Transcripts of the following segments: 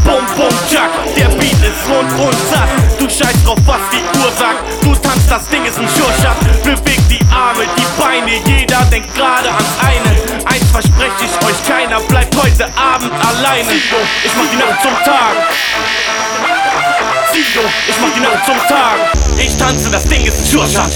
Bum Bum Jack, der Beat ist rund und satt. Du scheißt drauf, was die Uhr sagt. Du tanzt, das Ding ist ein Sure-Shot. Beweg die Arme, die Beine, jeder denkt gerade ans eine. Eins verspreche ich euch, keiner bleibt heute Abend alleine. Ich mach die Nacht zum Tag. Ich mach die Nacht zum Tag. Ich tanze, das Ding ist ein Sure-Shot.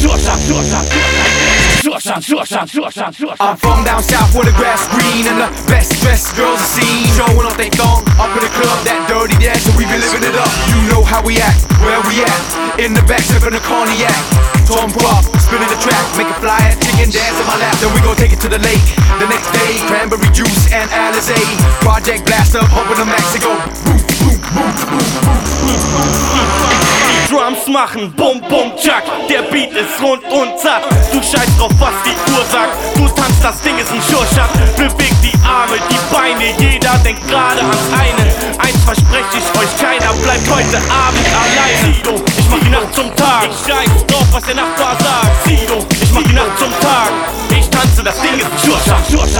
I'm from down south where the grass green and the best dressed girls are seen, showing off they thong up in the club, that dirty dance, and we be living it up. You know how we act, where we at, in the back sipping the cognac. Tom Pop, spinning the track, make it fly, chicken dance in my lap. Then we gon' take it to the lake. The next day, cranberry juice and Alizé. Project blast up, open the max and go boom, boom, boom, boom, boom, boom. Drums machen Bum Bum Jack, der Beat ist rund und satt. Du scheißt drauf, was die Uhr sagt. Du tanzt, das Ding ist ein Sure-Shot. Beweg die Arme, die Beine, jeder denkt gerade ans eine. Eins verspreche ich euch, keiner bleibt heute Abend alleine. Ich mach die Nacht zum Tag. Ich scheiß drauf, was der Nachbar sagt. Ich mach die Nacht zum Tag. Ich tanze, das Ding ist ein Sure-Shot.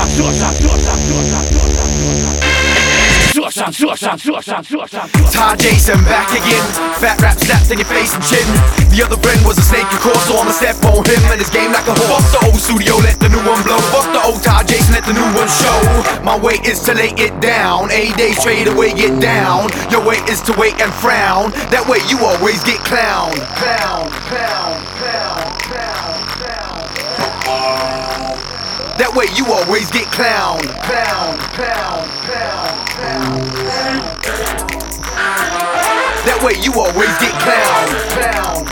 Ty Jason back again. Fat rap slapped in your face and chin. The other friend was a snake, of course, so I'ma step on him and his game like a horse. Fuck the old studio, let the new one blow. Fuck the old Ty Jason, let the new one show. My way is to lay it down. 8 days straight away, get down. Your way is to wait and frown. That way you always get clowned. That way you always get clowned. That way you always get clowned.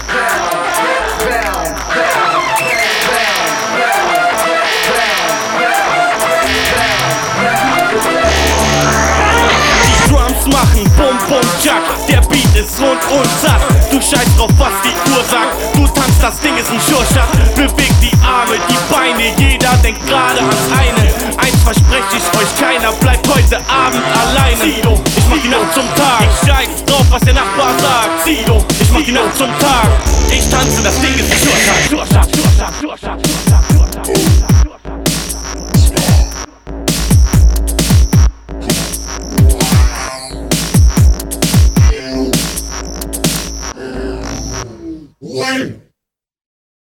Die Drums machen Bum Bum Jack, der Beat ist rund und satt. Du scheißt drauf, was die Uhr sagt. Du tanzt, das Ding ist ein Sure-Shot. Beweg die Arme, die Beine, jeder denkt gerade ans eine. Eins verspreche ich euch, keiner bleibt heute Abend alleine. Ich mach die Nacht zum Tag. Ich scheiß drauf, was der Nachbar sagt. Ich mach die Nacht zum Tag. Ich tanze, das Ding ist ein Sure-Shot. One.